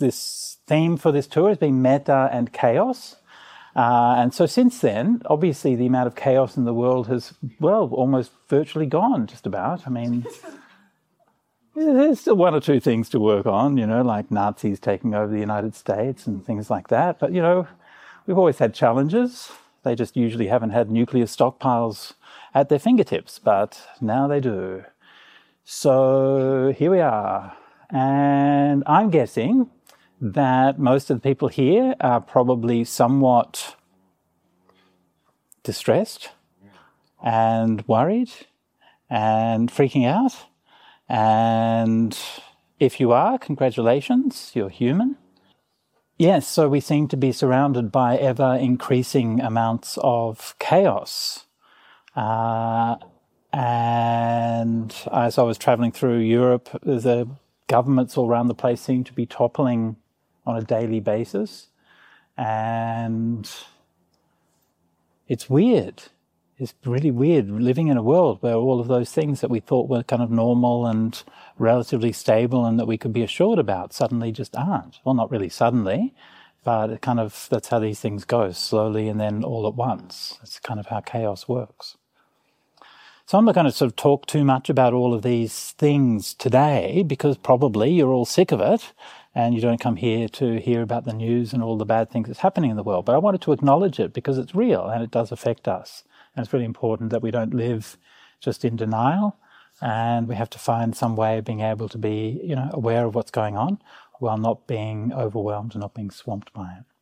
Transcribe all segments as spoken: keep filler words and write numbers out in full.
this theme for this tour has been metta and chaos. Uh, and so since then, obviously the amount of chaos in the world has, well, almost virtually gone, just about. I mean, there's still one or two things to work on, you know, like Nazis taking over the United States and things like that. But, you know, we've always had challenges. They just usually haven't had nuclear stockpiles at their fingertips, but now they do. So here we are. And I'm guessing that most of the people here are probably somewhat distressed and worried and freaking out. And if you are, congratulations, you're human. Yes, so we seem to be surrounded by ever-increasing amounts of chaos. Uh, and as I was travelling through Europe, the governments all around the place seem to be toppling on a daily basis. And it's weird. It's really weird living in a world where all of those things that we thought were kind of normal and relatively stable and that we could be assured about suddenly just aren't. Well, not really suddenly, but it kind of, that's how these things go, slowly and then all at once. That's kind of how chaos works. So I'm not going to sort of talk too much about all of these things today because probably you're all sick of it and you don't come here to hear about the news and all the bad things that's happening in the world. But I wanted to acknowledge it because it's real and it does affect us. And it's really important that we don't live just in denial, and we have to find some way of being able to be, you know, aware of what's going on while not being overwhelmed and not being swamped by it.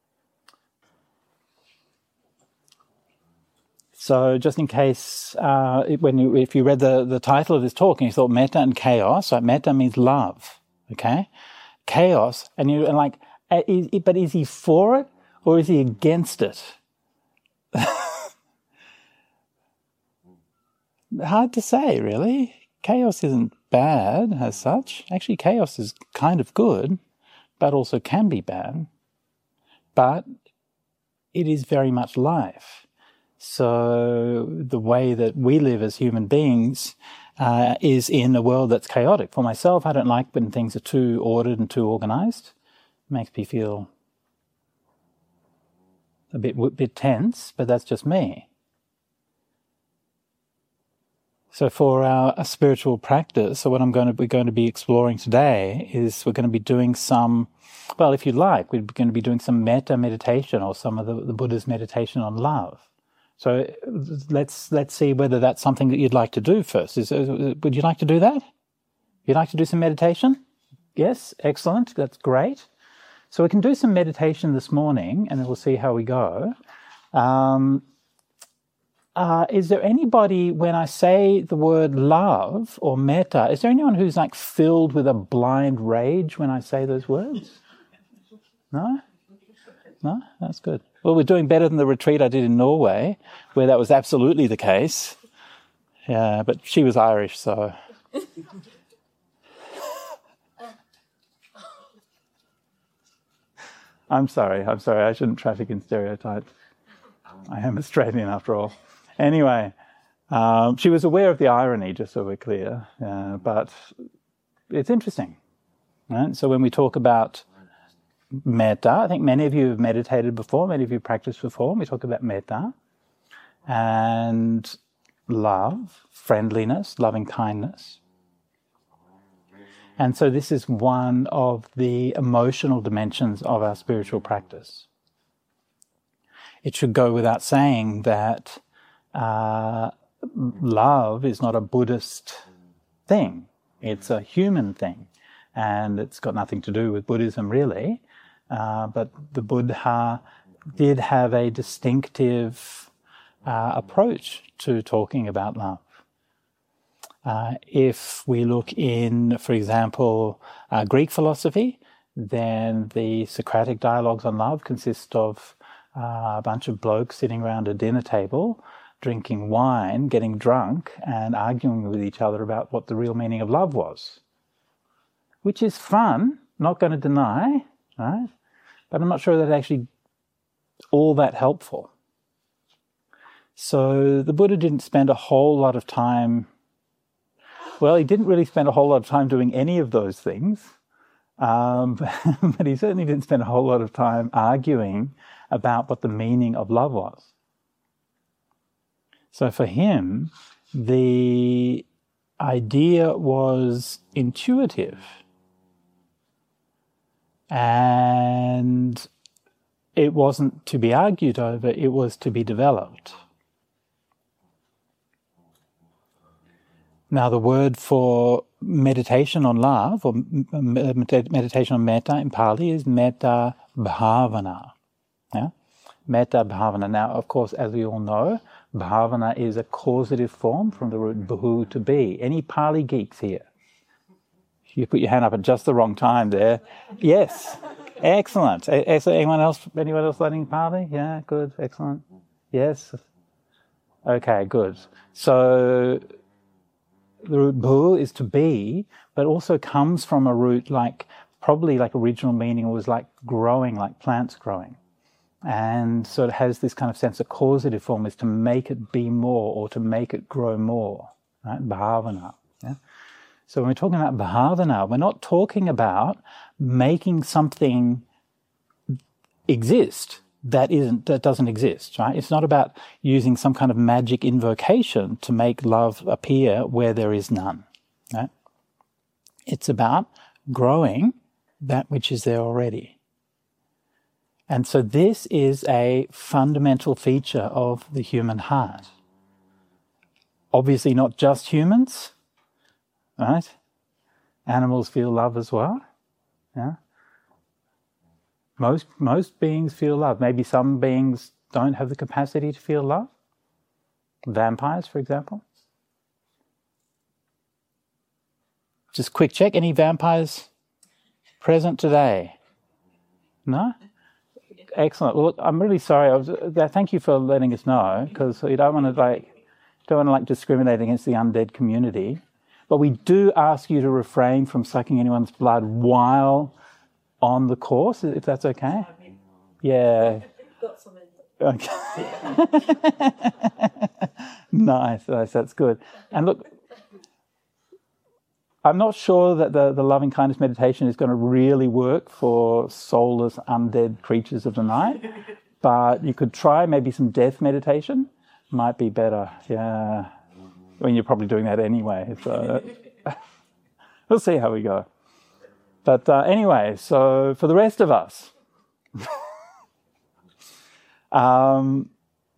So just in case, uh, when you, if you read the, the title of this talk and you thought metta and chaos, right? Metta means love, okay? Chaos, and you're like, is, but is he for it or is he against it? Hard to say, really. Chaos isn't bad as such. Actually, chaos is kind of good, but also can be bad. But it is very much life. So the way that we live as human beings uh, is in a world that's chaotic. For myself, I don't like when things are too ordered and too organized. It makes me feel a bit, a bit tense, but that's just me. So for our, our spiritual practice, so what I'm going to, we're going to be exploring today is we're going to be doing some, well, if you like, we're going to be doing some metta meditation or some of the, the Buddha's meditation on love. So let's let's see whether that's something that you'd like to do first. Is, uh, would you like to do that? You'd like to do some meditation? Yes, excellent. That's great. So we can do some meditation this morning, and then we'll see how we go. Um, uh, is there anybody, when I say the word love or metta, is there anyone who's like filled with a blind rage when I say those words? No? No? That's good. Well, we're doing better than the retreat I did in Norway, where that was absolutely the case. Yeah, but she was Irish, so... I'm sorry, I'm sorry, I shouldn't traffic in stereotypes. I am Australian after all. Anyway, um, she was aware of the irony, just so we're clear, uh, but it's interesting. Right? So when we talk about metta, I think many of you have meditated before, many of you practiced before, we talk about metta, and love, friendliness, loving kindness. And so this is one of the emotional dimensions of our spiritual practice. It should go without saying that uh, love is not a Buddhist thing. It's a human thing. And it's got nothing to do with Buddhism, really. Uh, but the Buddha did have a distinctive uh, approach to talking about love. Uh, if we look in, for example, uh, Greek philosophy, then the Socratic dialogues on love consist of uh, a bunch of blokes sitting around a dinner table, drinking wine, getting drunk, and arguing with each other about what the real meaning of love was. Which is fun, not going to deny, right? But I'm not sure that actually all that helpful. So the Buddha didn't spend a whole lot of time... Well, he didn't really spend a whole lot of time doing any of those things. Um, but he certainly didn't spend a whole lot of time arguing about what the meaning of love was. So for him, the idea was intuitive. And it wasn't to be argued over, it was to be developed. Now, the word for meditation on love, or meditation on metta in Pali, is metta bhavana. Yeah? Metta bhavana. Now, of course, as we all know, bhavana is a causative form from the root bhu, to be. Any Pali geeks here? You put your hand up at just the wrong time there. Yes. Excellent. Anyone else, anyone else learning Pali? Yeah, good. Excellent. Yes. Okay, good. So the root bhu is to be, but also comes from a root like, probably like original meaning was like growing, like plants growing. And so it has this kind of sense of causative form, is to make it be more or to make it grow more, right? Bhavana. Yeah? So when we're talking about bhavana, we're not talking about making something exist that isn't, that doesn't exist, right? It's not about using some kind of magic invocation to make love appear where there is none, right? It's about growing that which is there already. And so this is a fundamental feature of the human heart. Obviously not just humans, right? Animals feel love as well. Yeah. Most most beings feel love. Maybe some beings don't have the capacity to feel love. Vampires, for example. Just quick check, any vampires present today? No? Excellent. Well, look, I'm really sorry. I was, uh, thank you for letting us know, because we don't want to like don't want to like discriminate against the undead community. But we do ask you to refrain from sucking anyone's blood while on the course, if that's okay. Yeah. Okay. Nice, nice, that's good. And look, I'm not sure that the, the loving kindness meditation is going to really work for soulless, undead creatures of the night, but you could try maybe some death meditation. Might be better, yeah. I mean, you're probably doing that anyway, so we'll see how we go. But uh, anyway, so for the rest of us, um,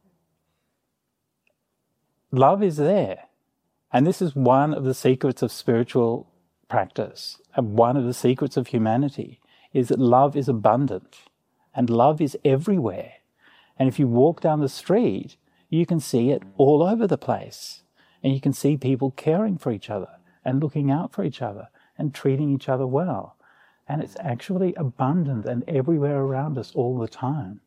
love is there. And this is one of the secrets of spiritual practice, and one of the secrets of humanity, is that love is abundant, and love is everywhere. And if you walk down the street, you can see it all over the place. And you can see people caring for each other and looking out for each other and treating each other well. And it's actually abundant and everywhere around us all the time.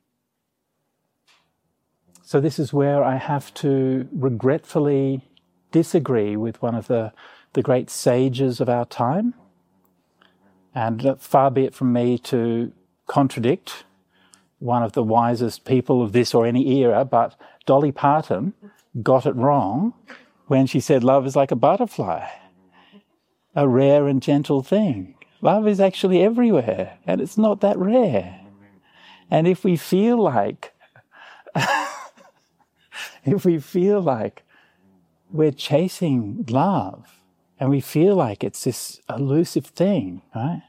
So this is where I have to regretfully disagree with one of the, the great sages of our time. And far be it from me to contradict one of the wisest people of this or any era, but Dolly Parton got it wrong when she said love is like a butterfly, a rare and gentle thing. Love is actually everywhere, and it's not that rare. And if we feel like, if we feel like we're chasing love, and we feel like it's this elusive thing, right?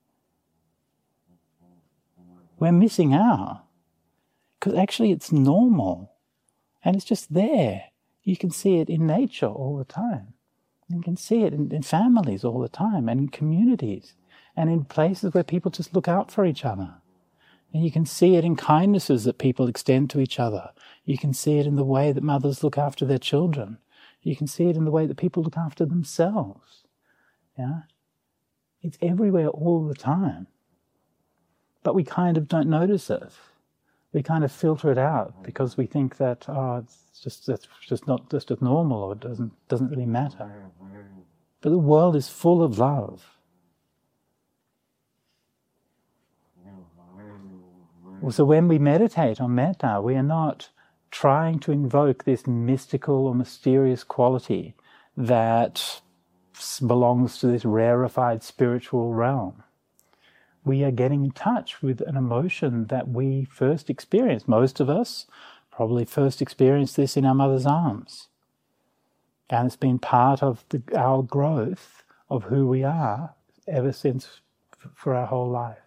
We're missing out, because actually it's normal, and it's just there. You can see it in nature all the time. You can see it in, in families all the time, and in communities, and in places where people just look out for each other. And you can see it in kindnesses that people extend to each other. You can see it in the way that mothers look after their children. You can see it in the way that people look after themselves. Yeah? It's everywhere all the time. But we kind of don't notice it. We kind of filter it out because we think that, oh, it's just it's just not just as normal, or it doesn't doesn't really matter. But the world is full of love. So when we meditate on metta, we are not trying to invoke this mystical or mysterious quality that belongs to this rarefied spiritual realm. we are getting in touch with an emotion that we first experienced. Most of us probably first experienced this in our mother's arms. And it's been part of the, our growth of who we are ever since, f- for our whole life.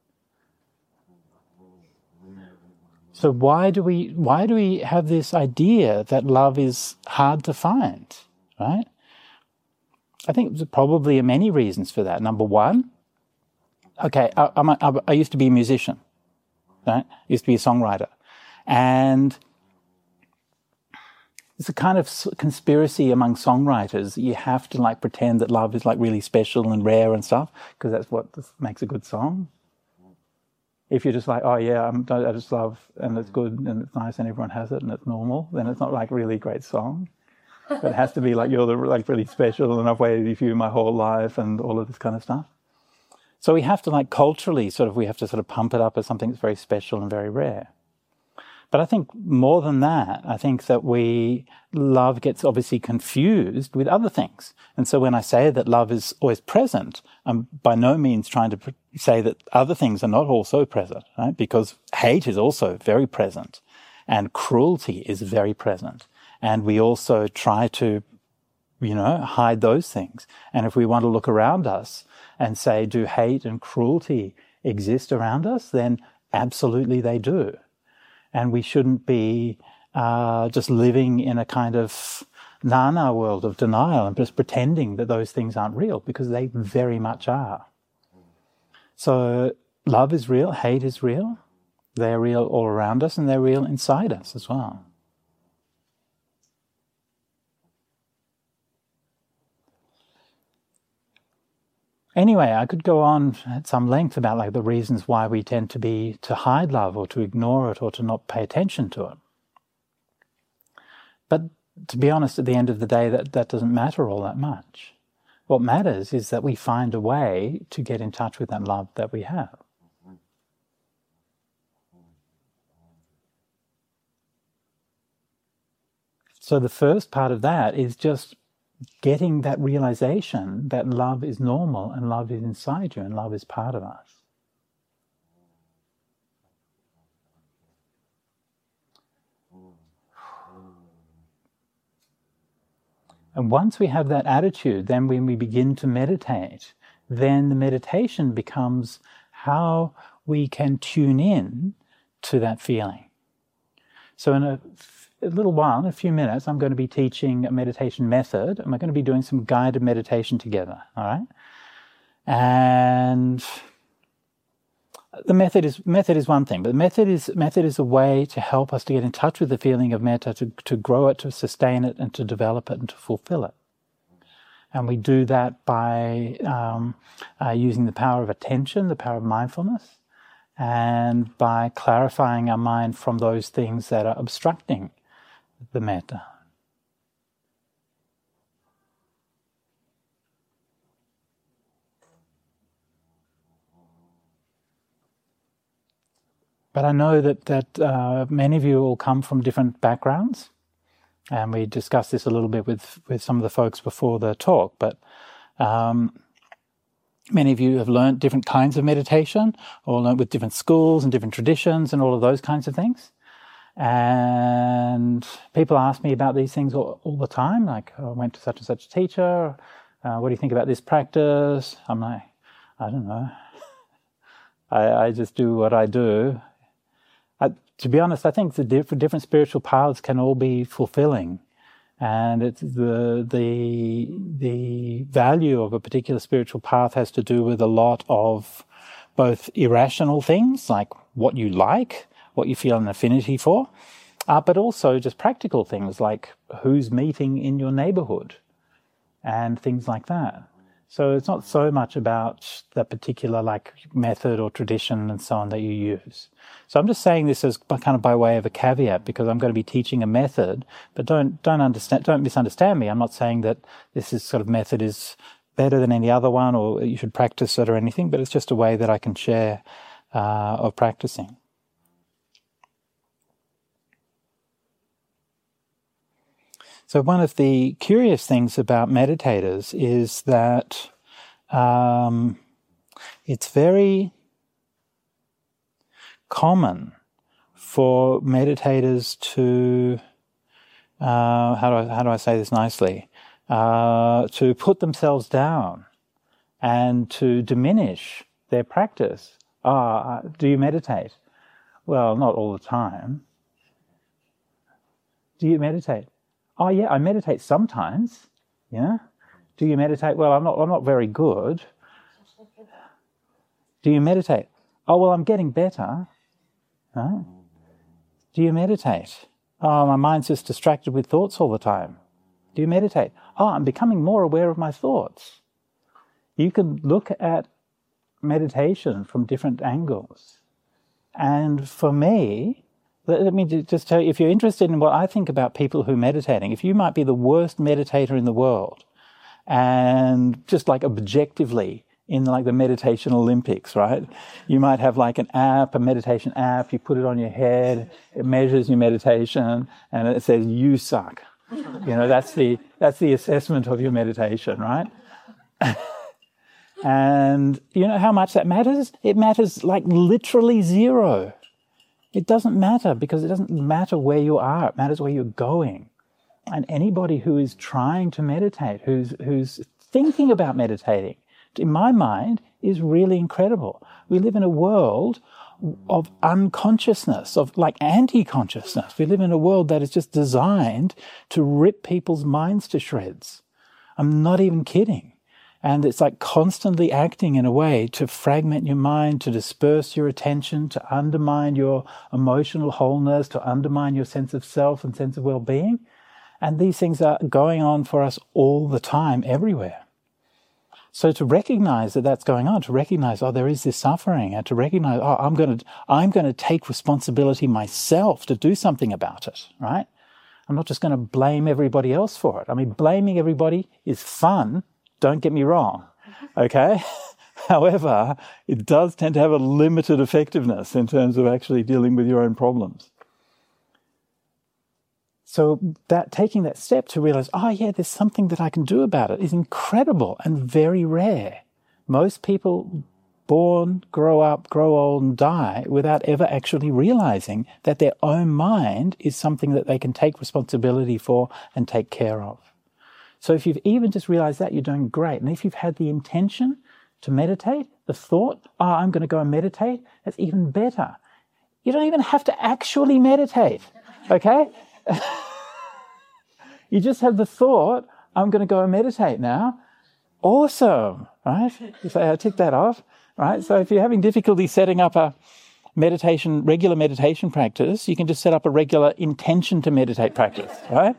So why do we why do we have this idea that love is hard to find, right? I think there's probably many reasons for that. Number one, okay, I, I'm a, I used to be a musician, right? I used to be a songwriter. And it's a kind of conspiracy among songwriters. You have to like pretend that love is like really special and rare and stuff, because that's what makes a good song. If you're just like, oh yeah, I'm, I just love, and it's good and it's nice and everyone has it and it's normal, then it's not like really a great song. But it has to be like you're the, like really special and I've waited with you my whole life and all of this kind of stuff. So we have to like culturally sort of, we have to sort of pump it up as something that's very special and very rare. But I think more than that, I think that we, love gets obviously confused with other things. And so when I say that love is always present, I'm by no means trying to say that other things are not also present, right? Because hate is also very present and cruelty is very present. And we also try to, you know, hide those things. And if we want to look around us and say, do hate and cruelty exist around us? Then absolutely they do. And we shouldn't be uh, just living in a kind of na-na world of denial and just pretending that those things aren't real, because they very much are. So love is real, hate is real. They're real all around us and they're real inside us as well. Anyway, I could go on at some length about like the reasons why we tend to be to hide love or to ignore it or to not pay attention to it. But to be honest, at the end of the day, that, that doesn't matter all that much. What matters is that we find a way to get in touch with that love that we have. So the first part of that is just getting that realization that love is normal and love is inside you and love is part of us. And once we have that attitude, then when we begin to meditate, then the meditation becomes how we can tune in to that feeling. So in a A little while, in a few minutes, I'm going to be teaching a meditation method, and we're going to be doing some guided meditation together, all right? And the method is method is one thing, but the method is method is a way to help us to get in touch with the feeling of metta, to, to grow it, to sustain it, and to develop it, and to fulfill it. And we do that by um, uh, using the power of attention, the power of mindfulness, and by clarifying our mind from those things that are obstructing the metta. But I know that, that uh, many of you all come from different backgrounds, and we discussed this a little bit with, with some of the folks before the talk, but um, many of you have learned different kinds of meditation, or learned with different schools and different traditions and all of those kinds of things. And people ask me about these things all, all the time, like, oh, I went to such and such a teacher, uh, what do you think about this practice? I'm like, I don't know. I, I just do what I do. I, to be honest, I think the diff- different spiritual paths can all be fulfilling. And it's the, the, the value of a particular spiritual path has to do with a lot of both irrational things, like what you like, what you feel an affinity for, uh, but also just practical things like who's meeting in your neighborhood and things like that. So it's not so much about the particular like method or tradition and so on that you use. So I'm just saying this as kind of by way of a caveat, because I'm going to be teaching a method, but don't don't understand, don't misunderstand me. I'm not saying that this is sort of method is better than any other one or you should practice it or anything, but it's just a way that I can share uh, of practicing. So one of the curious things about meditators is that um, it's very common for meditators to, uh, how do I, how do I say this nicely, uh, to put themselves down and to diminish their practice. Ah, do you meditate? Well, not all the time. Do you meditate? Oh yeah, I meditate sometimes. Yeah. Do you meditate? Well, I'm not. I'm not very good. Do you meditate? Oh well, I'm getting better. Right? Do you meditate? Oh, my mind's just distracted with thoughts all the time. Do you meditate? Oh, I'm becoming more aware of my thoughts. You can look at meditation from different angles. And for me, let me just tell you, if you're interested in what I think about people who are meditating, if you might be the worst meditator in the world, and just like objectively in like the meditation Olympics, right? You might have like an app, a meditation app, you put it on your head, it measures your meditation, and it says, you suck. You know, that's the, that's the assessment of your meditation, right? And you know how much that matters? It matters like literally zero. It doesn't matter because it doesn't matter where you are. It matters where you're going. And anybody who is trying to meditate, who's who's thinking about meditating, in my mind, is really incredible. We live in a world of unconsciousness, of like anti-consciousness. We live in a world that is just designed to rip people's minds to shreds. I'm not even kidding. And it's like constantly acting in a way to fragment your mind, to disperse your attention, to undermine your emotional wholeness, to undermine your sense of self and sense of well-being. And these things are going on for us all the time, everywhere. So to recognize that that's going on, to recognize, oh, there is this suffering, and to recognize, oh, I'm going to, I'm going to take responsibility myself to do something about it, right? I'm not just going to blame everybody else for it. I mean, blaming everybody is fun. Don't get me wrong, okay? However, it does tend to have a limited effectiveness in terms of actually dealing with your own problems. So that taking that step to realize, oh yeah, there's something that I can do about it is incredible and very rare. Most people born, grow up, grow old and die without ever actually realizing that their own mind is something that they can take responsibility for and take care of. So if you've even just realized that, you're doing great. And if you've had the intention to meditate, the thought, oh, I'm going to go and meditate, that's even better. You don't even have to actually meditate, okay? You just have the thought, I'm going to go and meditate now. Awesome, right? You say, I tick that off, right? So if you're having difficulty setting up a meditation, regular meditation practice, you can just set up a regular intention to meditate practice, right?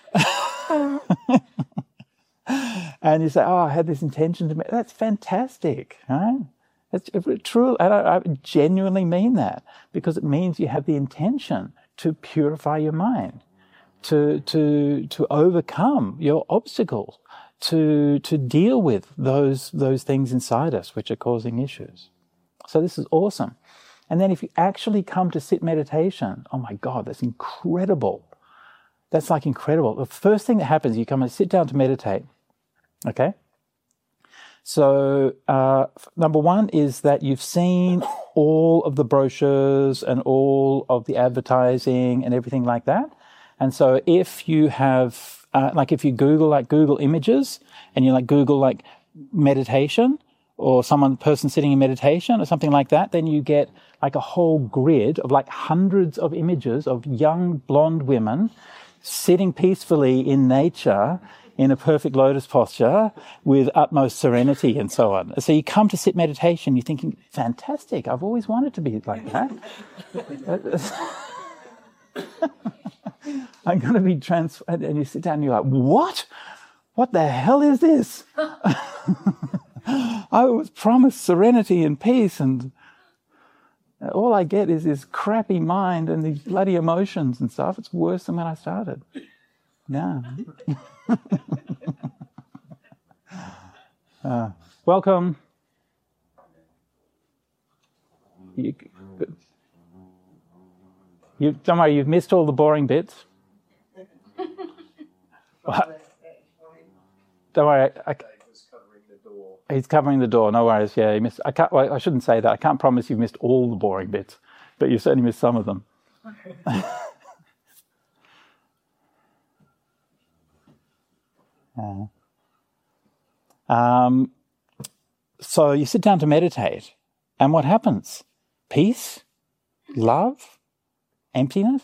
And you say, oh, I had this intention to meditate. That's fantastic, right? It's true, and I, I genuinely mean that, because it means you have the intention to purify your mind, to to to overcome your obstacles, to to deal with those those things inside us which are causing issues. So this is awesome. And then if you actually come to sit meditation, oh my God, that's incredible. That's like incredible. The first thing that happens, you come and sit down to meditate, okay? So uh, number one is that you've seen all of the brochures and all of the advertising and everything like that. And so if you have, uh, like if you Google like Google Images and you like Google like meditation or someone, person sitting in meditation or something like that, then you get like a whole grid of like hundreds of images of young blonde women sitting peacefully in nature in a perfect lotus posture with utmost serenity and so on. So you come to sit meditation, you're thinking, fantastic, I've always wanted to be like that. I'm going to be trans... And you sit down and you're like, what? What the hell is this? I was promised serenity and peace, and all I get is this crappy mind and these bloody emotions and stuff. It's worse than when I started. Yeah. uh, welcome. You, you, don't worry, you've missed all the boring bits. Don't worry. I, I, he's covering the door. No worries. Yeah, he missed. I can't. Well, I shouldn't say that. I can't promise you've missed all the boring bits. but you certainly missed some of them. yeah. Um, so you sit down to meditate, and what happens? Peace, love, emptiness.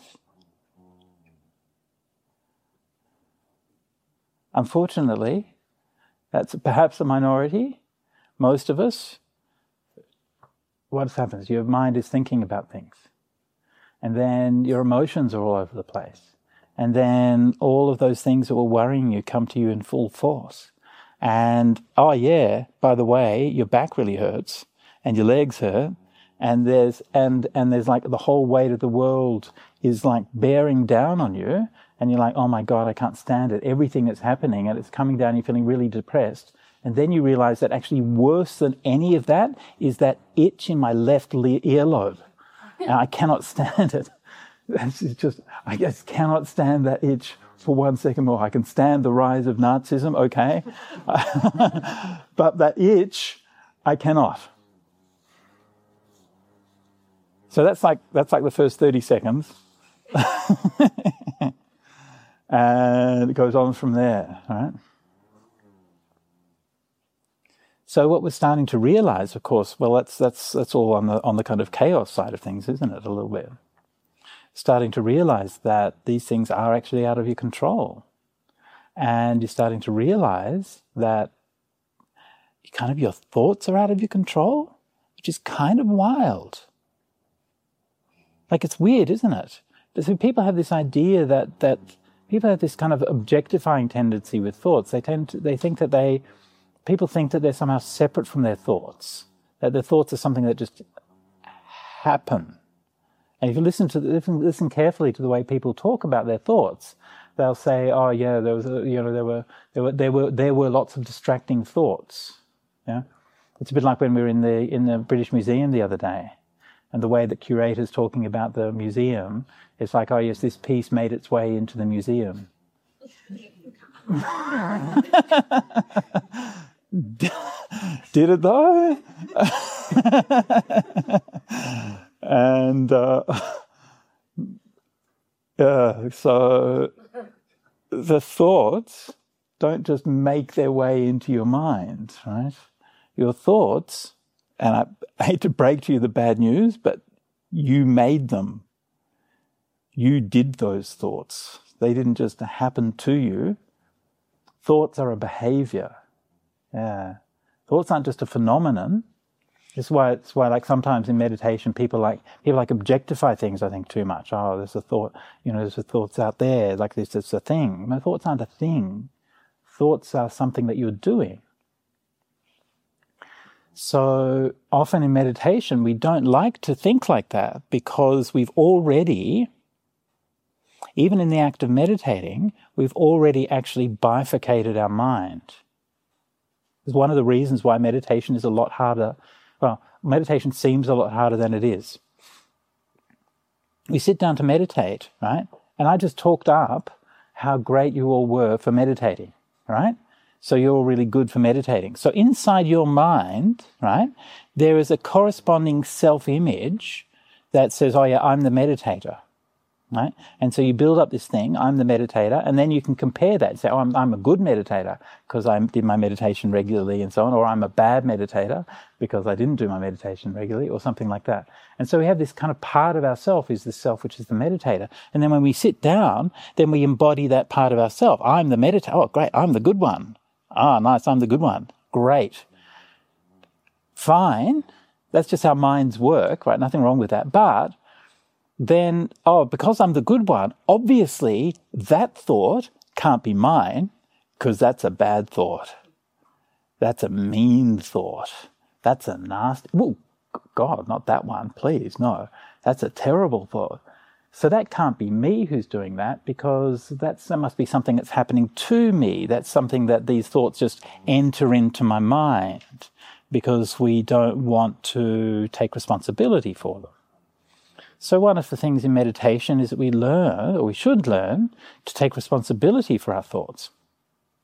Unfortunately, that's perhaps a minority. Most of us, what happens? Your mind is thinking about things. And then your emotions are all over the place. And then all of those things that were worrying you come to you in full force. And, oh yeah, by the way, your back really hurts and your legs hurt. And there's, and, and there's like the whole weight of the world is like bearing down on you. And you're like, oh my God, I can't stand it. Everything that's happening and it's coming down, you're feeling really depressed. And then you realize that actually worse than any of that is that itch in my left le- earlobe. And I cannot stand it. It's just, I just cannot stand that itch for one second more. I can stand the rise of Nazism, okay. But that itch, I cannot. So that's like, that's like the first thirty seconds. And it goes on from there, right? So what we're starting to realize, of course, well, that's that's that's all on the on the kind of chaos side of things, isn't it? A little bit. Starting to realize that these things are actually out of your control, and you're starting to realize that kind of your thoughts are out of your control, which is kind of wild. Like, it's weird, isn't it? So people have this idea that that people have this kind of objectifying tendency with thoughts. They tend to, they think that they people think that they're somehow separate from their thoughts, that their thoughts are something that just happen. And if you listen to listen, listen carefully to the way people talk about their thoughts, they'll say, "Oh, yeah, there was, a, you know, there were, there were, there were, there were lots of distracting thoughts." Yeah, it's a bit like when we were in the in the British Museum the other day, and the way that curators talking about the museum, it's like, "Oh, yes, this piece made its way into the museum." Did it though? And uh, uh, so the thoughts don't just make their way into your mind, right? Your thoughts, and I, I hate to break to you the bad news, but you made them. You did those thoughts. They didn't just happen to you. Thoughts are a behavior. Yeah. Thoughts aren't just a phenomenon. It's why it's why like sometimes in meditation people like people like objectify things, I think, too much. Oh, there's a thought, you know, there's a thoughts out there, like this it's a thing. No, thoughts aren't a thing. Thoughts are something that you're doing. So often in meditation we don't like to think like that because we've already, even in the act of meditating, we've already actually bifurcated our mind. It's one of the reasons why meditation is a lot harder. Well, meditation seems a lot harder than it is. We sit down to meditate, right? And I just talked up how great you all were for meditating, right? So you're all really good for meditating. So inside your mind, right, there is a corresponding self-image that says, oh yeah, I'm the meditator. Right? And so you build up this thing, I'm the meditator, and then you can compare that and say, oh, I'm, I'm a good meditator because I did my meditation regularly and so on, or I'm a bad meditator because I didn't do my meditation regularly, or something like that. And so we have this kind of part of ourself is the self, which is the meditator. And then when we sit down, then we embody that part of ourself. I'm the meditator. Oh, great, I'm the good one. Ah, nice, I'm the good one. Great. Fine. That's just how minds work, right? Nothing wrong with that. But then, oh, because I'm the good one, obviously that thought can't be mine because that's a bad thought. That's a mean thought. That's a nasty, oh, God, not that one, please, no. That's a terrible thought. So that can't be me who's doing that because that's, that must be something that's happening to me. That's something that these thoughts just enter into my mind because we don't want to take responsibility for them. So one of the things in meditation is that we learn, or we should learn, to take responsibility for our thoughts.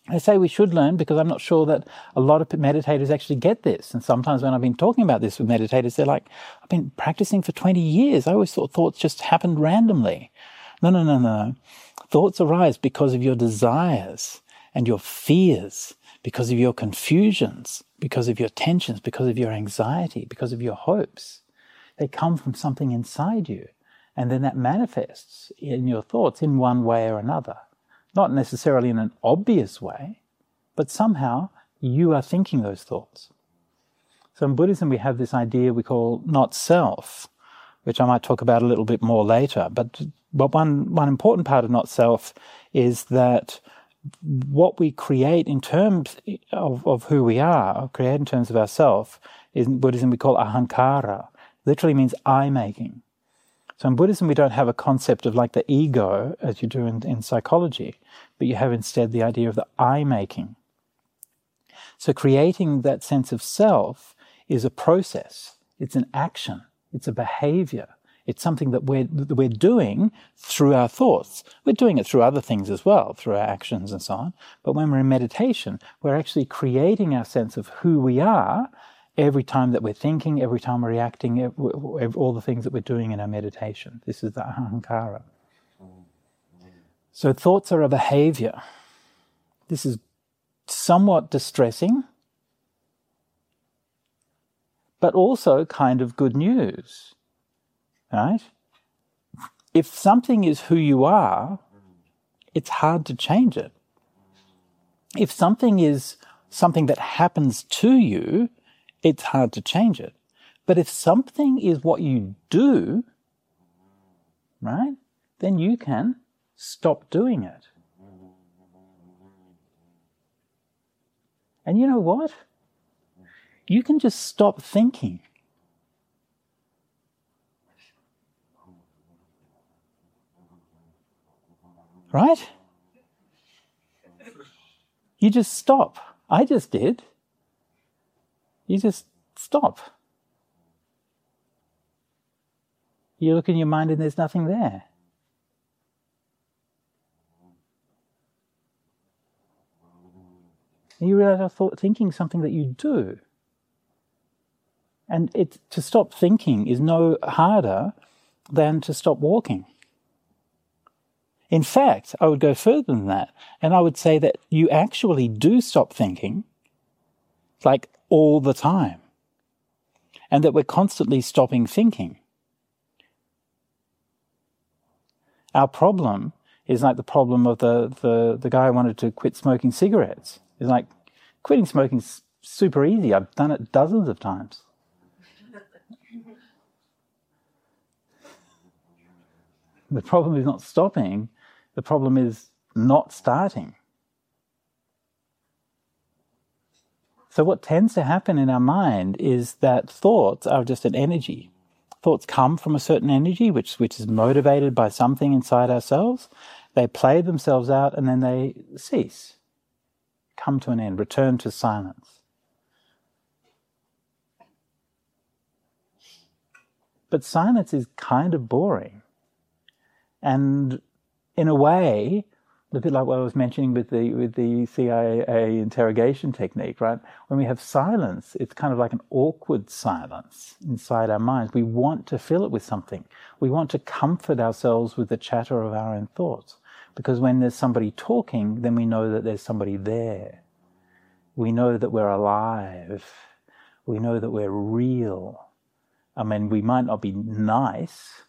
I say we should learn because I'm not sure that a lot of meditators actually get this. And sometimes when I've been talking about this with meditators, they're like, I've been practicing for twenty years. I always thought thoughts just happened randomly. No, no, no, no. Thoughts arise because of your desires and your fears, because of your confusions, because of your tensions, because of your anxiety, because of your hopes. They come from something inside you. And then that manifests in your thoughts in one way or another. Not necessarily in an obvious way, but somehow you are thinking those thoughts. So in Buddhism, we have this idea we call not self, which I might talk about a little bit more later. But, but one, one important part of not self is that what we create in terms of, of who we are, create in terms of ourself, in Buddhism we call ahankara. Literally means I-making. So in Buddhism, we don't have a concept of like the ego, as you do in, in psychology, but you have instead the idea of the I-making. So creating that sense of self is a process. It's an action. It's a behavior. It's something that we're, that we're doing through our thoughts. We're doing it through other things as well, through our actions and so on. But when we're in meditation, we're actually creating our sense of who we are every time that we're thinking, every time we're reacting, every, all the things that we're doing in our meditation. This is the ahankara. So thoughts are a behavior. This is somewhat distressing, but also kind of good news, right? If something is who you are, it's hard to change it. If something is something that happens to you, it's hard to change it. But if something is what you do, right, then you can stop doing it. And you know what? You can just stop thinking. Right? You just stop. I just did. You just stop. You look in your mind and there's nothing there. And you realize I thought thinking something that you do. And it, to stop thinking is no harder than to stop walking. In fact, I would go further than that, and I would say that you actually do stop thinking, like all the time, and that we're constantly stopping thinking. Our problem is like the problem of the, the, the guy who wanted to quit smoking cigarettes. It's like, quitting smoking is super easy. I've done it dozens of times. The problem is not stopping. The problem is not starting. So what tends to happen in our mind is that thoughts are just an energy. Thoughts come from a certain energy which, which is motivated by something inside ourselves. They play themselves out and then they cease, come to an end, return to silence. But silence is kind of boring. And in a way, a bit like what I was mentioning with the with the C I A interrogation technique, right? When we have silence, it's kind of like an awkward silence inside our minds. We want to fill it with something. We want to comfort ourselves with the chatter of our own thoughts. Because when there's somebody talking, then we know that there's somebody there. We know that we're alive. We know that we're real. I mean, we might not be nice.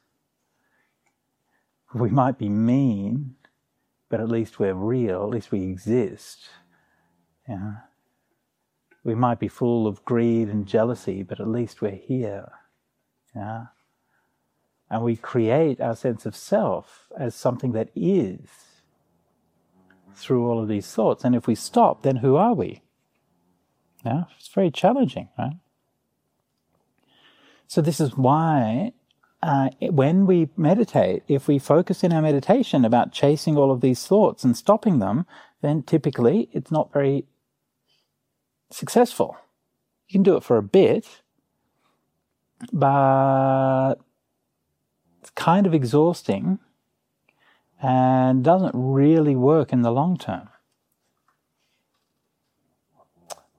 We might be mean, but at least we're real, at least we exist. Yeah. We might be full of greed and jealousy, but at least we're here. Yeah. And we create our sense of self as something that is through all of these thoughts. And if we stop, then who are we? Yeah. It's very challenging, right? So this is why Uh, when we meditate, if we focus in our meditation about chasing all of these thoughts and stopping them, then typically it's not very successful. You can do it for a bit, but it's kind of exhausting and doesn't really work in the long term.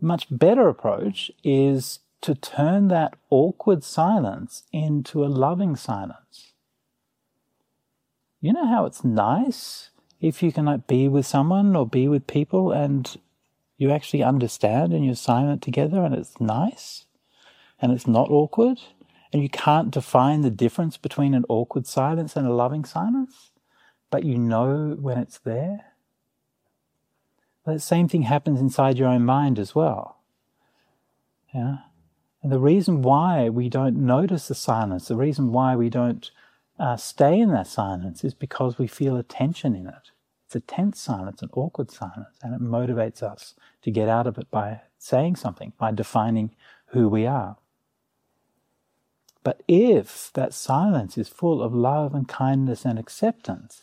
much better approach is to turn that awkward silence into a loving silence. You know how it's nice if you can like be with someone or be with people and you actually understand and you're silent together and it's nice and it's not awkward and you can't define the difference between an awkward silence and a loving silence, but you know when it's there. That same thing happens inside your own mind as well. Yeah? And the reason why we don't notice the silence, the reason why we don't uh, stay in that silence is because we feel a tension in it. It's a tense silence, an awkward silence, and it motivates us to get out of it by saying something, by defining who we are. But if that silence is full of love and kindness and acceptance,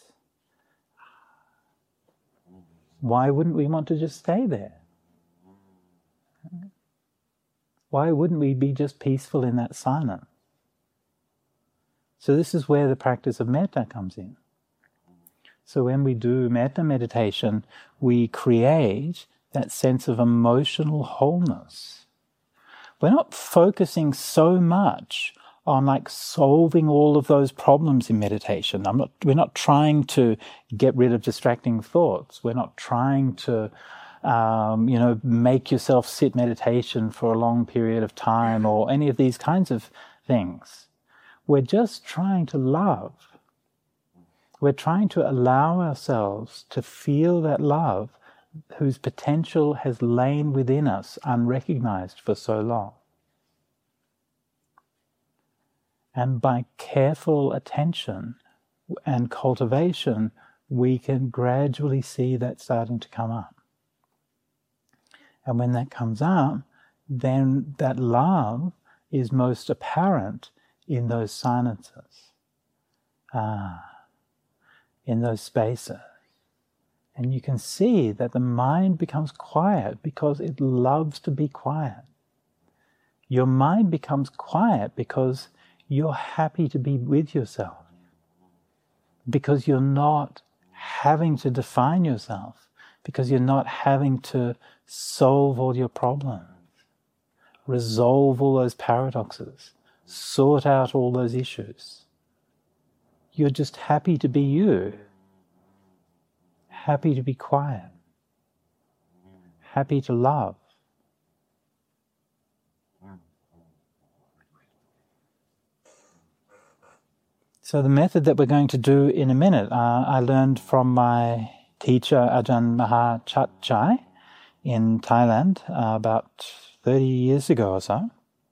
why wouldn't we want to just stay there? Why wouldn't we be just peaceful in that silence? So this is where the practice of metta comes in. So when we do metta meditation, we create that sense of emotional wholeness. We're not focusing so much on like solving all of those problems in meditation. I'm not, we're not trying to get rid of distracting thoughts. We're not trying to, um, you know, make yourself sit meditation for a long period of time or any of these kinds of things. We're just trying to love. We're trying to allow ourselves to feel that love whose potential has lain within us unrecognized for so long. And by careful attention and cultivation, we can gradually see that starting to come up. And when that comes up, then that love is most apparent in those silences, ah, in those spaces. And you can see that the mind becomes quiet because it loves to be quiet. Your mind becomes quiet because you're happy to be with yourself, because you're not having to define yourself, because you're not having to solve all your problems, resolve all those paradoxes, sort out all those issues. You're just happy to be you, happy to be quiet, happy to love. So the method that we're going to do in a minute, uh, I learned from my teacher Ajahn Maha Chat Chai in Thailand uh, about thirty years ago or so.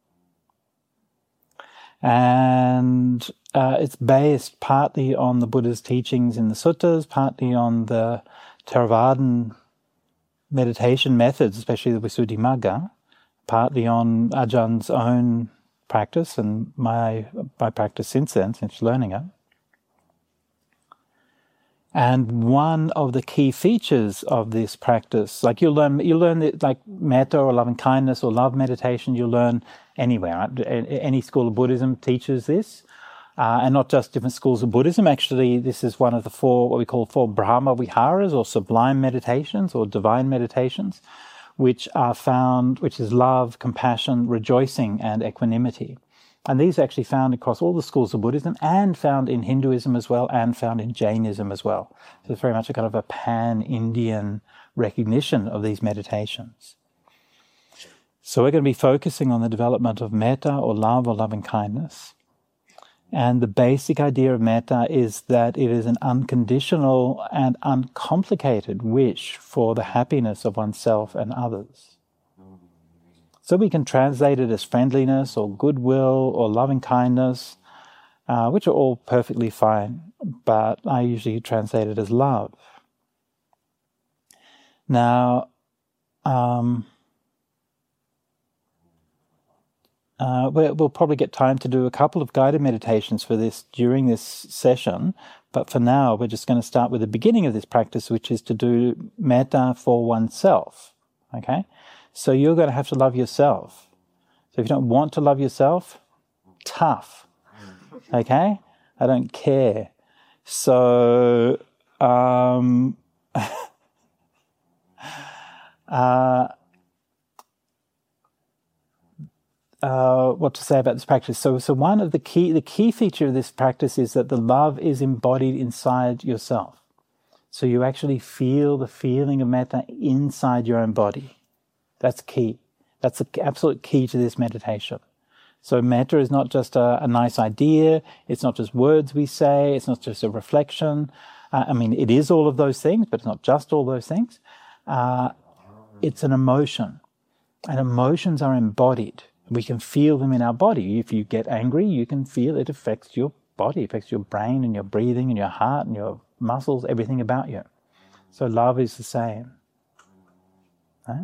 And uh, it's based partly on the Buddha's teachings in the suttas, partly on the Theravadan meditation methods, especially the Visuddhimagga, partly on Ajahn's own practice and my my practice since then, since learning it. And one of the key features of this practice, like you'll learn, you learn it like metta or loving kindness or love meditation, you'll learn anywhere. Right? Any school of Buddhism teaches this, uh, and not just different schools of Buddhism. Actually, this is one of the four, what we call four Brahma Viharas, or sublime meditations, or divine meditations, which are found, which is love, compassion, rejoicing, and equanimity. And these are actually found across all the schools of Buddhism and found in Hinduism as well and found in Jainism as well. So it's very much a kind of a pan-Indian recognition of these meditations. So we're going to be focusing on the development of metta or love or loving kindness. And the basic idea of metta is that it is an unconditional and uncomplicated wish for the happiness of oneself and others. So we can translate it as friendliness or goodwill or loving kindness, uh, which are all perfectly fine, but I usually translate it as love. Now, um, uh, we'll probably get time to do a couple of guided meditations for this during this session, but for now we're just going to start with the beginning of this practice, which is to do metta for oneself, okay? So you're going to have to love yourself. So if you don't want to love yourself, tough. Okay? I don't care. So, um, uh, uh, what to say about this practice. So, so one of the key, the key feature of this practice is that the love is embodied inside yourself. So you actually feel the feeling of metta inside your own body. That's key. That's the absolute key to this meditation. So metta is not just a, a nice idea. It's not just words we say. It's not just a reflection. Uh, I mean, it is all of those things, but it's not just all those things. Uh, it's an emotion. And emotions are embodied. We can feel them in our body. If you get angry, you can feel it affects your body, it affects your brain and your breathing and your heart and your muscles, everything about you. So love is the same. Right?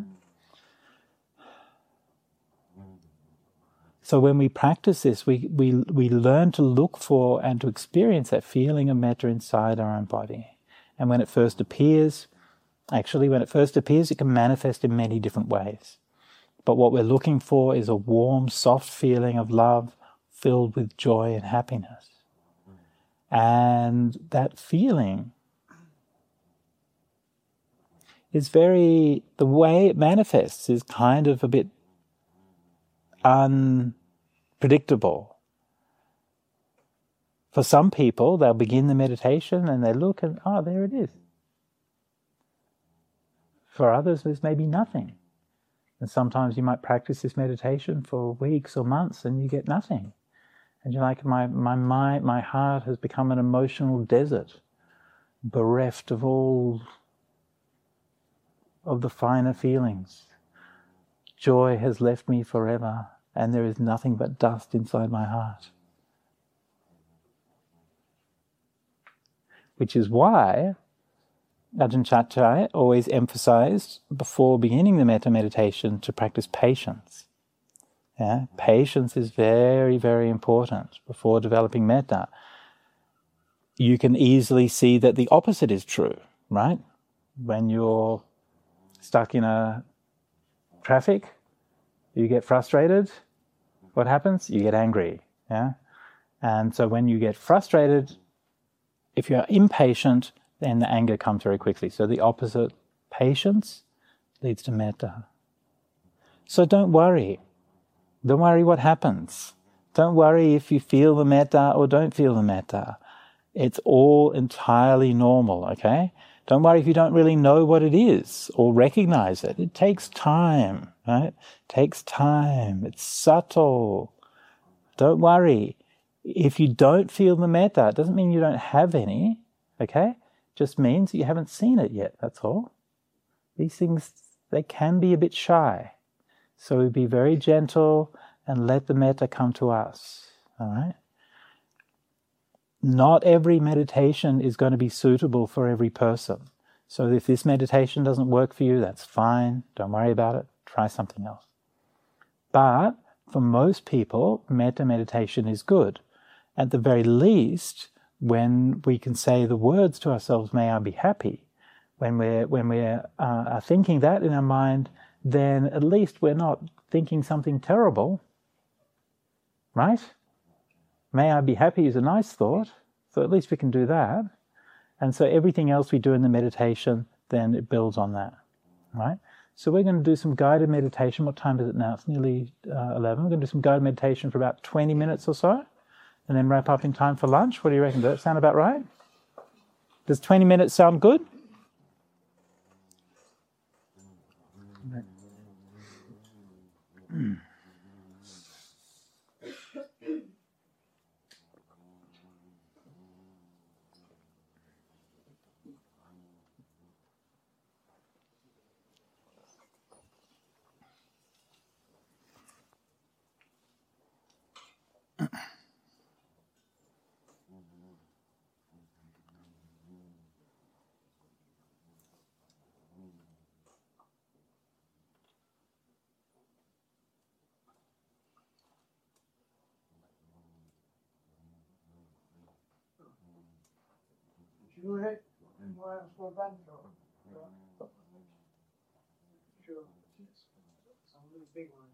So when we practice this, we, we, we learn to look for and to experience that feeling of metta inside our own body. And when it first appears, actually when it first appears, it can manifest in many different ways. But what we're looking for is a warm, soft feeling of love filled with joy and happiness. And that feeling is very, the way it manifests is kind of a bit unpredictable. For some people, they'll begin the meditation and they look and, oh, there it is. For others, there's maybe nothing. And sometimes you might practice this meditation for weeks or months and you get nothing. And you're like, my, my mind, my heart has become an emotional desert, bereft of all of the finer feelings. Joy has left me forever, and there is nothing but dust inside my heart. Which is why Ajahn Chachai always emphasized before beginning the metta meditation to practice patience. Yeah? Patience is very, very important before developing metta. You can easily see that the opposite is true, right? When you're stuck in a traffic, you get frustrated. What happens? You get angry. Yeah? And so when you get frustrated, if you're impatient, then the anger comes very quickly. So the opposite, patience, leads to metta. So don't worry. Don't worry what happens. Don't worry if you feel the metta or don't feel the metta. It's all entirely normal, okay? Don't worry if you don't really know what it is or recognize it. It takes time, right? It takes time. It's subtle. Don't worry. If you don't feel the metta, it doesn't mean you don't have any, okay? Just means you haven't seen it yet, that's all. These things, they can be a bit shy. So be very gentle and let the metta come to us, all right? Not every meditation is going to be suitable for every person. So if this meditation doesn't work for you, that's fine. Don't worry about it. Try something else. But for most people, metta meditation is good. At the very least, when we can say the words to ourselves, may I be happy, when we're, when we're uh, are thinking that in our mind, then at least we're not thinking something terrible, right? May I be happy is a nice thought, so at least we can do that. And so everything else we do in the meditation, then it builds on that, right? So we're going to do some guided meditation. What time is it now? It's nearly uh, eleven. We're going to do some guided meditation for about twenty minutes or so, and then wrap up in time for lunch. What do you reckon? Does that sound about right? Does twenty minutes sound good? Mm. Sure. Some really big one.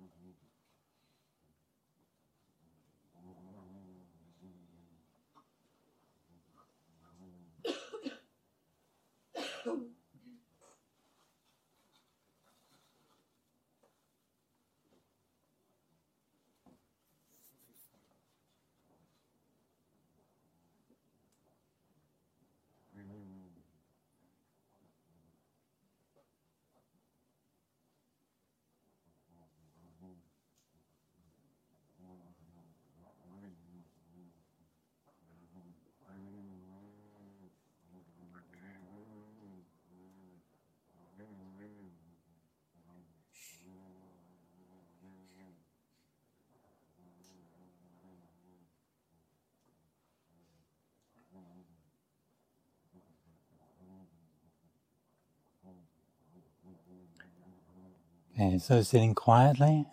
Okay, so sitting quietly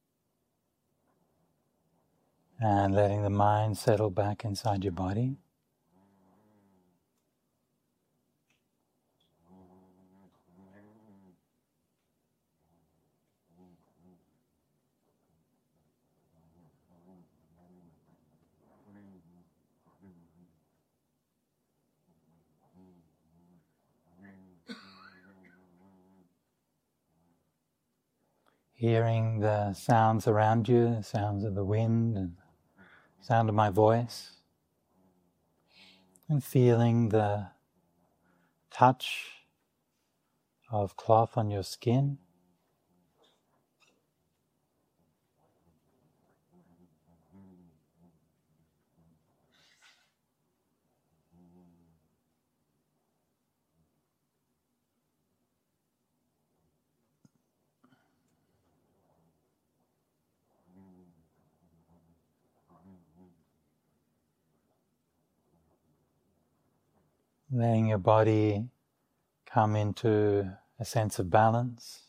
and letting the mind settle back inside your body. Hearing the sounds around you, the sounds of the wind and sound of my voice, and feeling the touch of cloth on your skin. Letting your body come into a sense of balance.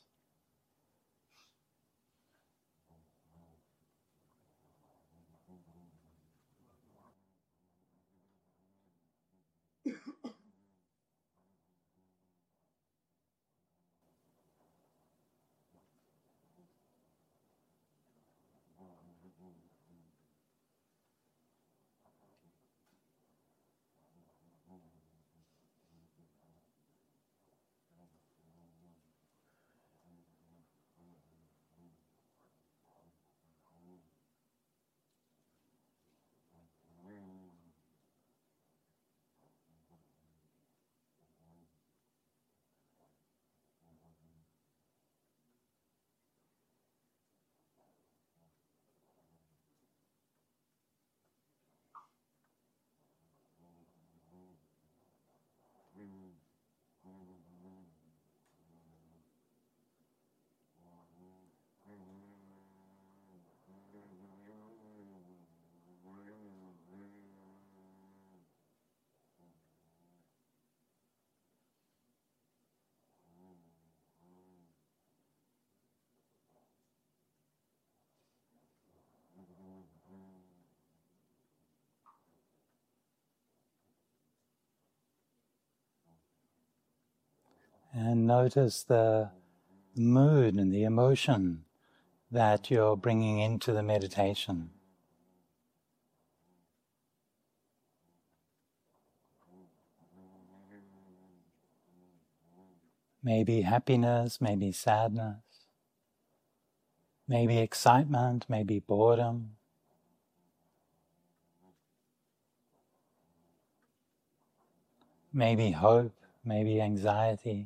And notice the mood and the emotion that you're bringing into the meditation. Maybe happiness, maybe sadness, maybe excitement, maybe boredom. Maybe hope, maybe anxiety.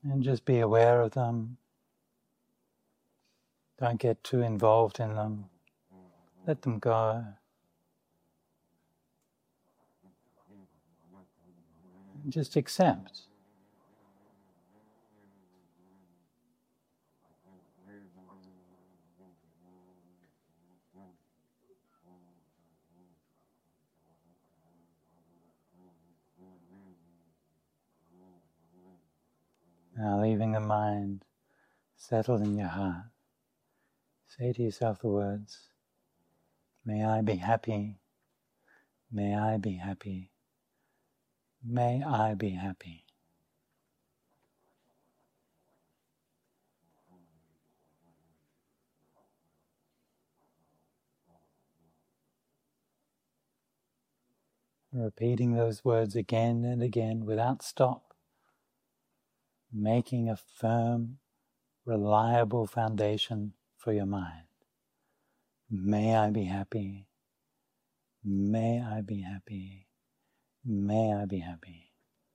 And just be aware of them. Don't get too involved in them. Let them go. Just accept. Now leaving the mind, settle in your heart. Say to yourself the words, may I be happy, may I be happy, may I be happy. Repeating those words again and again without stop, making a firm, reliable foundation for your mind. May I be happy, may I be happy, may I be happy.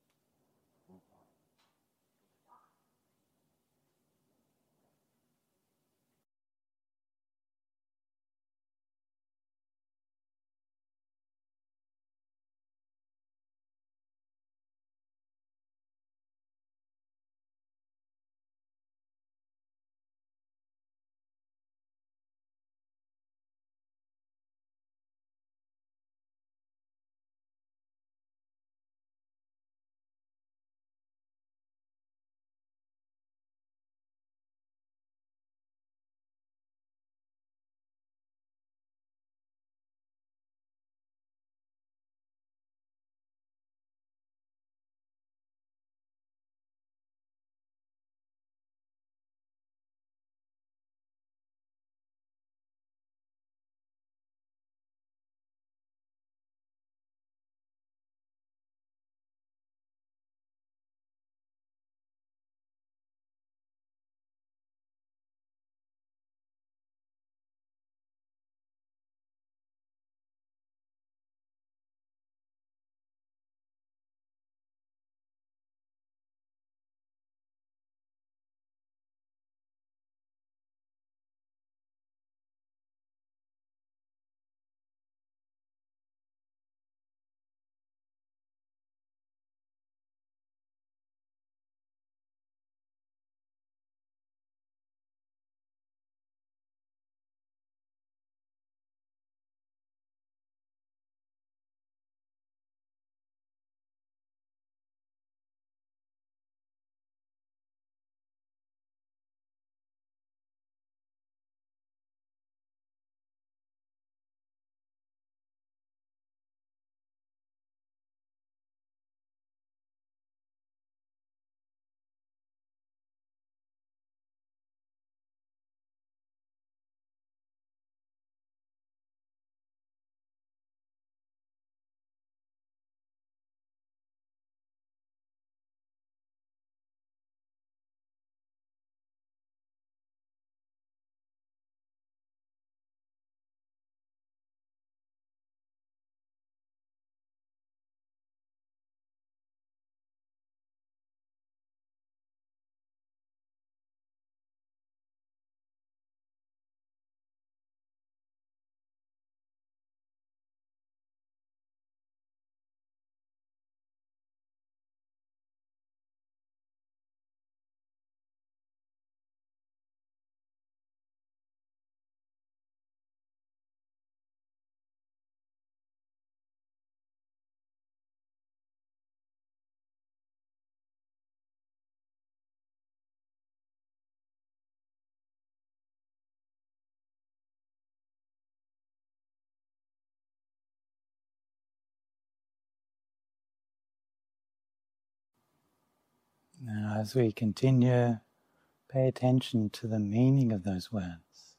Now, as we continue, pay attention to the meaning of those words,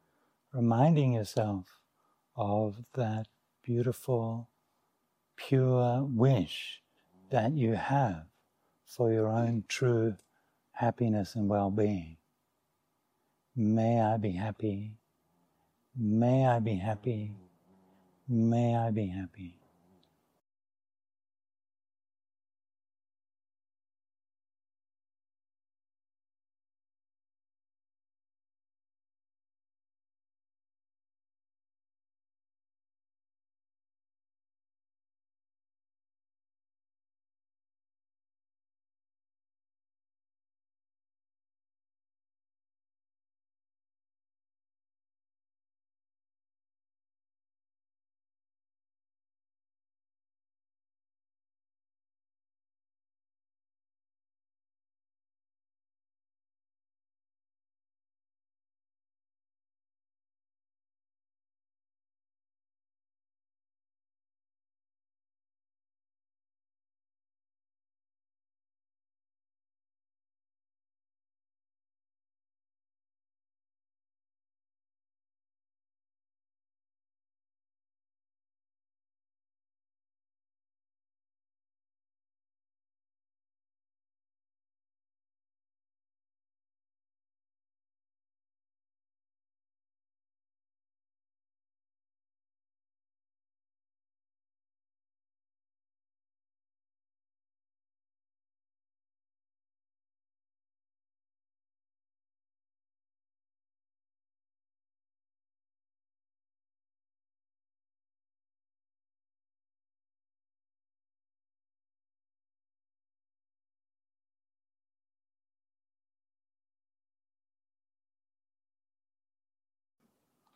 reminding yourself of that beautiful, pure wish that you have for your own true happiness and well-being. May I be happy, may I be happy, may I be happy.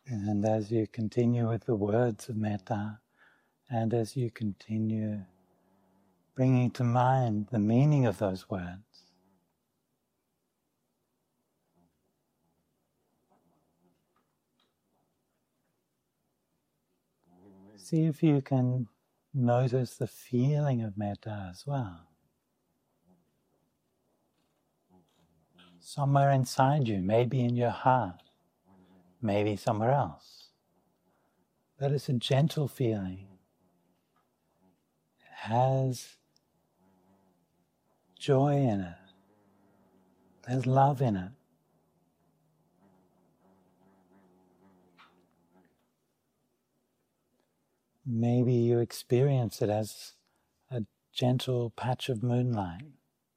And as you continue with the words of metta, and as you continue bringing to mind the meaning of those words, see if you can notice the feeling of metta as well. Somewhere inside you, maybe in your heart, maybe somewhere else. But it's a gentle feeling. It has joy in it. There's love in it. Maybe you experience it as a gentle patch of moonlight.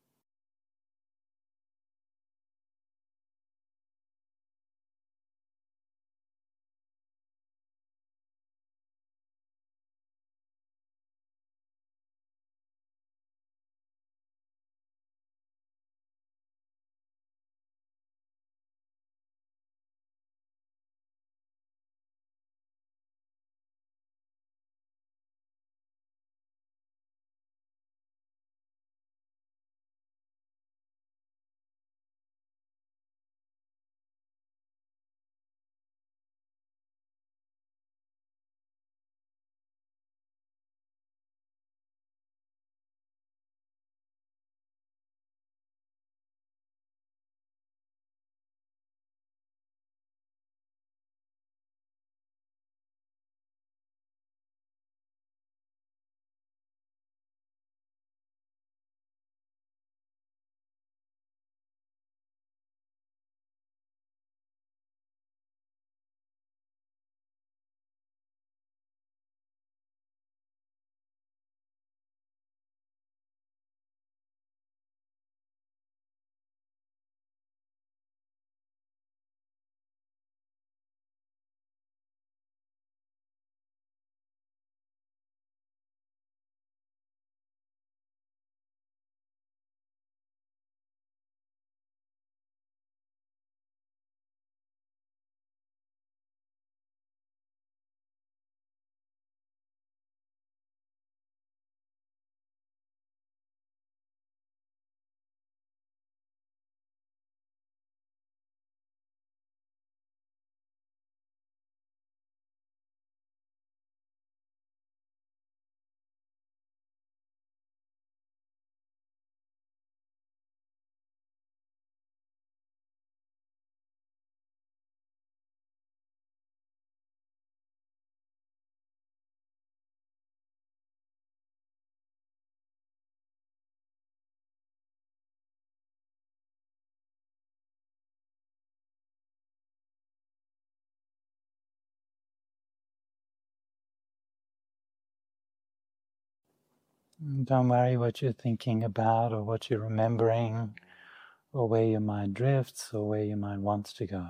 Don't worry what you're thinking about or what you're remembering or where your mind drifts or where your mind wants to go.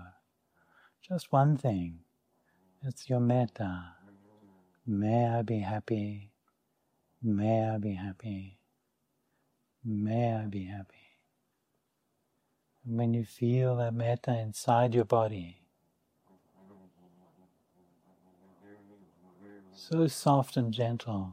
Just one thing. It's your metta. May I be happy. May I be happy. May I be happy. And when you feel that metta inside your body, so soft and gentle,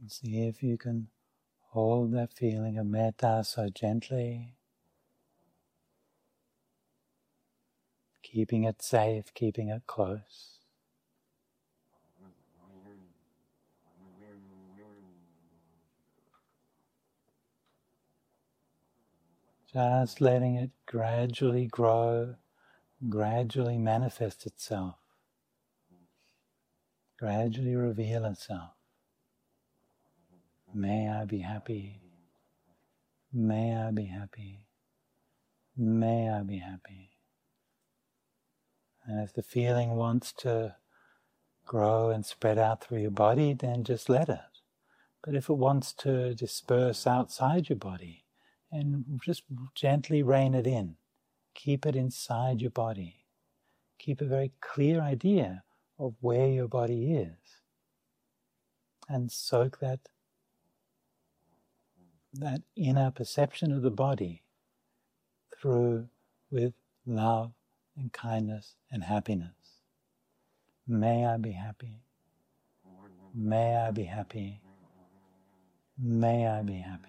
And see if you can hold that feeling of metta so gently, keeping it safe, keeping it close. Just letting it gradually grow, gradually manifest itself, gradually reveal itself. May I be happy. May I be happy. May I be happy. And if the feeling wants to grow and spread out through your body, then just let it. But if it wants to disperse outside your body, and just gently rein it in. Keep it inside your body. Keep a very clear idea of where your body is. And soak that, that inner perception of the body through with love and kindness and happiness. May I be happy. May I be happy. May I be happy.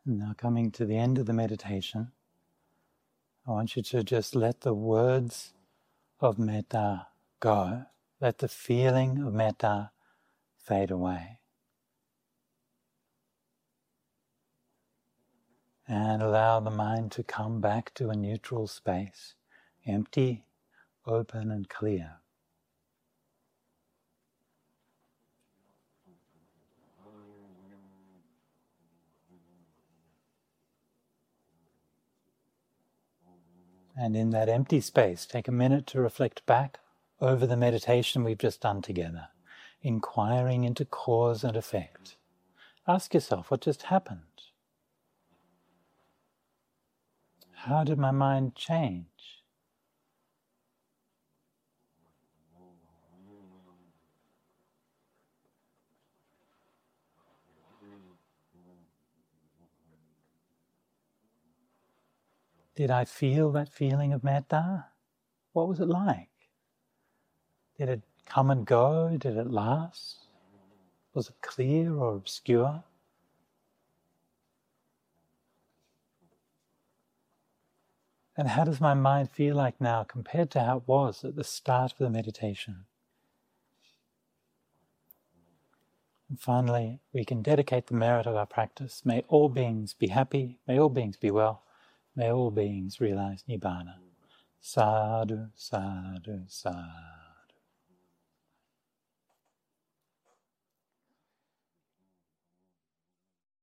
Now coming to the end of the meditation, I want you to just let the words of metta go. Let the feeling of metta fade away. And allow the mind to come back to a neutral space, empty, open and clear. And in that empty space, take a minute to reflect back over the meditation we've just done together, inquiring into cause and effect. Ask yourself, what just happened? How did my mind change? Did I feel that feeling of metta? What was it like? Did it come and go? Did it last? Was it clear or obscure? And how does my mind feel like now compared to how it was at the start of the meditation? And finally, we can dedicate the merit of our practice. May all beings be happy, may all beings be well, may all beings realize Nibbana. Sadhu, sadhu, sadhu.